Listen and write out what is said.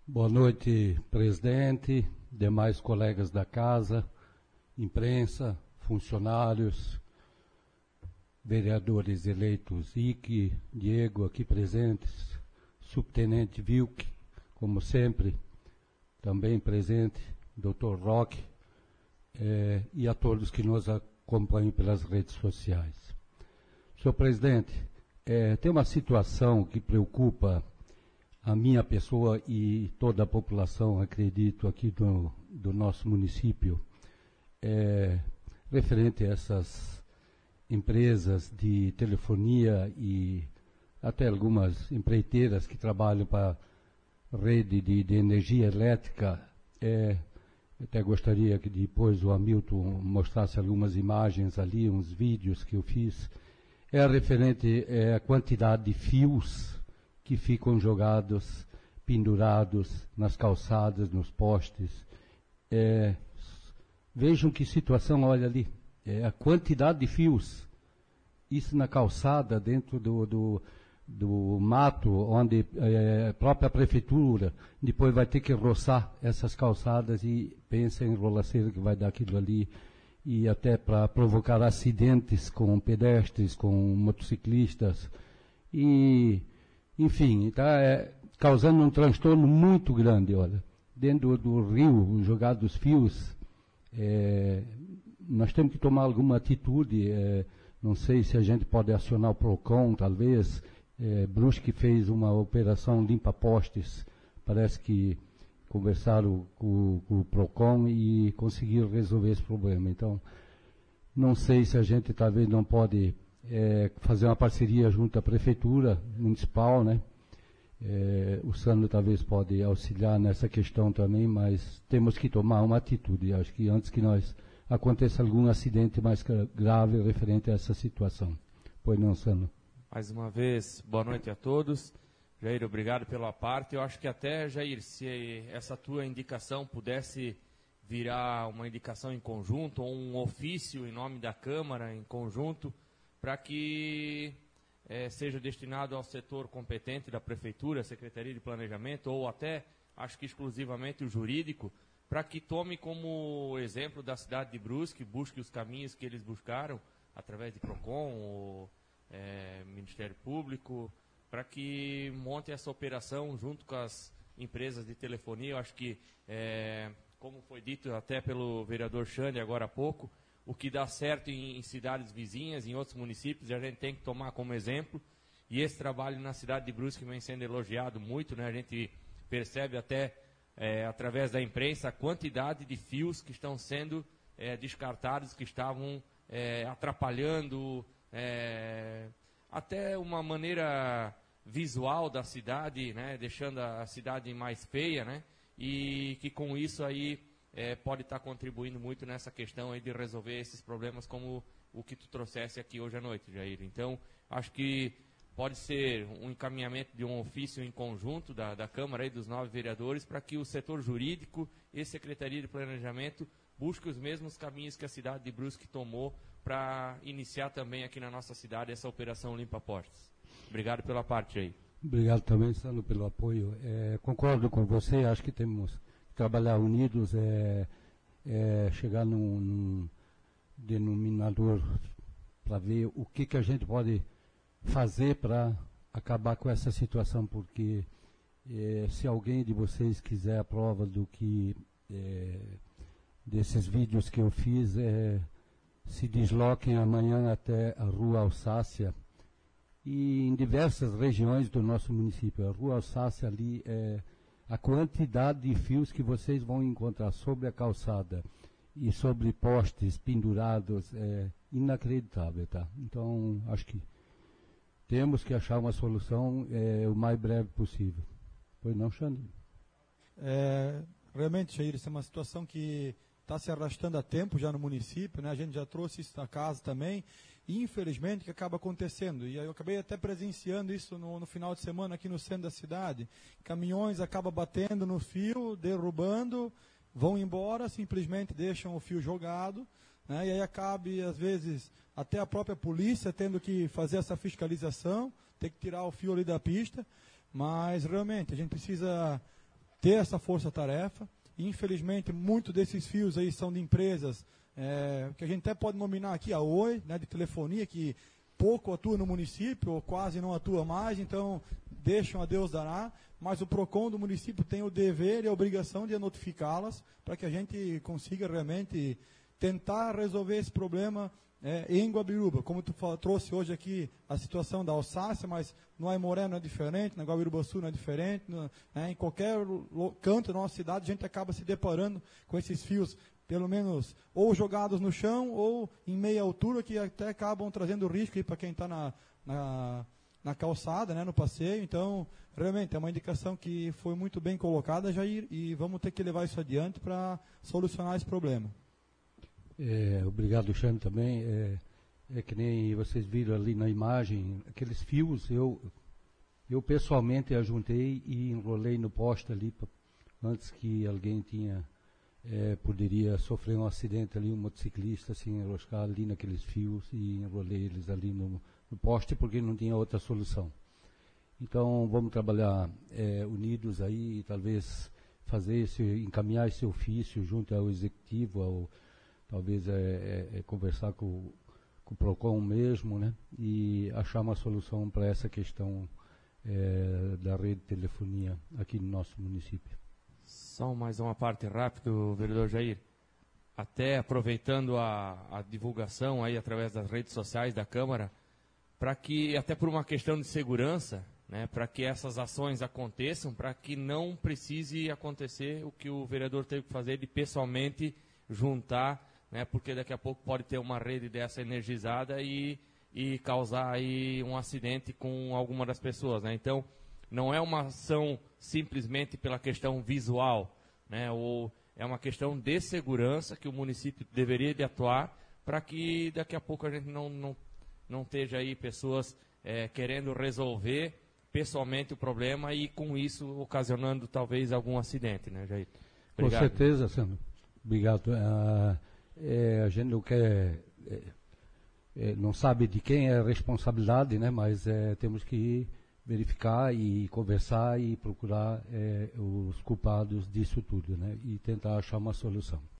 Boa noite, presidente, demais colegas da casa, imprensa, funcionários, vereadores eleitos Ike, Diego aqui presentes, subtenente Vilk, como sempre, também presente, Dr. Roque, e a todos que nos acompanham pelas redes sociais. Senhor presidente, tem uma situação que preocupa a minha pessoa e toda a população, acredito, aqui do nosso município, referente a essas empresas de telefonia e até algumas empreiteiras que trabalham para rede de energia elétrica. Até gostaria que depois o Hamilton mostrasse algumas imagens ali, uns vídeos que eu fiz. Referente à quantidade de fios que ficam jogados, pendurados nas calçadas, nos postes. Vejam que situação, olha ali, a quantidade de fios, isso na calçada, dentro do mato, onde a própria prefeitura depois vai ter que roçar essas calçadas e pensa em enrolaceiro que vai dar aquilo ali, e até para provocar acidentes com pedestres, com motociclistas, e enfim, está causando um transtorno muito grande, olha. Dentro do rio, jogados fios, nós temos que tomar alguma atitude, não sei se a gente pode acionar o PROCON, talvez. Brusque fez uma operação limpa-postes, parece que conversaram com o PROCON e conseguiram resolver esse problema. Então, não sei se a gente talvez não pode fazer uma parceria junto à prefeitura municipal, né? O Sandro talvez pode auxiliar nessa questão também, mas temos que tomar uma atitude. Acho que antes que aconteça algum acidente mais grave referente a essa situação. Pois não, Sandro? Mais uma vez, boa noite a todos. Jair, obrigado pela parte. Eu acho que até, Jair, se essa tua indicação pudesse virar uma indicação em conjunto, ou um ofício em nome da Câmara em conjunto, para que seja destinado ao setor competente da Prefeitura, Secretaria de Planejamento, ou até, acho que exclusivamente o jurídico, para que tome como exemplo da cidade de Brusque, busque os caminhos que eles buscaram, através de PROCON, ou Ministério Público, para que monte essa operação junto com as empresas de telefonia. Eu acho que, como foi dito até pelo vereador Xande agora há pouco, o que dá certo em cidades vizinhas, em outros municípios, a gente tem que tomar como exemplo. E esse trabalho na cidade de Brusque vem sendo elogiado muito, né? A gente percebe até, através da imprensa, a quantidade de fios que estão sendo descartados, que estavam atrapalhando até uma maneira visual da cidade, né? Deixando a cidade mais feia, né? E que com isso aí pode estar contribuindo muito nessa questão aí de resolver esses problemas como o que tu trouxesse aqui hoje à noite, Jair. Então, acho que pode ser um encaminhamento de um ofício em conjunto da Câmara e dos 9 vereadores para que o setor jurídico e Secretaria de Planejamento busquem os mesmos caminhos que a cidade de Brusque tomou para iniciar também aqui na nossa cidade essa operação limpa-postes. Obrigado pela parte aí. Obrigado também, Sandro, pelo apoio. Concordo com você, acho que temos que trabalhar unidos, chegar num denominador para ver o que a gente pode fazer para acabar com essa situação, porque se alguém de vocês quiser a prova do que desses vídeos que eu fiz, se desloquem amanhã até a Rua Alsácia e em diversas regiões do nosso município. A Rua Alsácia ali, a quantidade de fios que vocês vão encontrar sobre a calçada e sobre postes pendurados é inacreditável, tá? Então, acho que temos que achar uma solução o mais breve possível. Pois não, Xande? Realmente, Jair, isso é uma situação que está se arrastando há tempo já no município, né? A gente já trouxe isso na casa também, e infelizmente que acaba acontecendo. E eu acabei até presenciando isso no final de semana aqui no centro da cidade. Caminhões acabam batendo no fio, derrubando, vão embora, simplesmente deixam o fio jogado, né? E aí acabe, às vezes, até a própria polícia tendo que fazer essa fiscalização, ter que tirar o fio ali da pista. Mas realmente a gente precisa ter essa força-tarefa. Infelizmente, muitos desses fios aí são de empresas que a gente até pode nominar aqui a Oi, né, de telefonia, que pouco atua no município, ou quase não atua mais, então deixam a Deus dará, mas o PROCON do município tem o dever e a obrigação de notificá-las para que a gente consiga realmente tentar resolver esse problema em Guabiruba. Como tu trouxe hoje aqui a situação da Alsácia, mas no Aimoré não é diferente, na Guabiruba Sul não é diferente, em qualquer canto da nossa cidade a gente acaba se deparando com esses fios, pelo menos ou jogados no chão ou em meia altura, que até acabam trazendo risco para quem está na calçada, né, no passeio. Então, realmente é uma indicação que foi muito bem colocada, Jair, e vamos ter que levar isso adiante para solucionar esse problema. Obrigado, Xande, também. É que nem vocês viram ali na imagem, aqueles fios, eu pessoalmente ajuntei e enrolei no poste ali, antes que alguém poderia sofrer um acidente ali, um motociclista se enroscar ali naqueles fios, e enrolei eles ali no poste, porque não tinha outra solução. Então, vamos trabalhar unidos aí, e talvez encaminhar esse ofício junto ao executivo, talvez conversar com o PROCON mesmo, né, e achar uma solução para essa questão da rede de telefonia aqui no nosso município. Só mais uma parte rápida, vereador Jair. Até aproveitando a divulgação aí através das redes sociais da Câmara, para que, até por uma questão de segurança, né, para que essas ações aconteçam, para que não precise acontecer o que o vereador teve que fazer de pessoalmente juntar, né, porque daqui a pouco pode ter uma rede dessa energizada e causar aí um acidente com alguma das pessoas, né? Então, não é uma ação simplesmente pela questão visual, né, ou é uma questão de segurança que o município deveria de atuar para que daqui a pouco a gente não esteja aí pessoas querendo resolver pessoalmente o problema e com isso ocasionando talvez algum acidente, né, Jair? Obrigado. Com certeza, Sandro. Obrigado. A gente não quer, não sabe de quem é a responsabilidade, né, mas temos que verificar e conversar e procurar os culpados disso tudo, né, e tentar achar uma solução.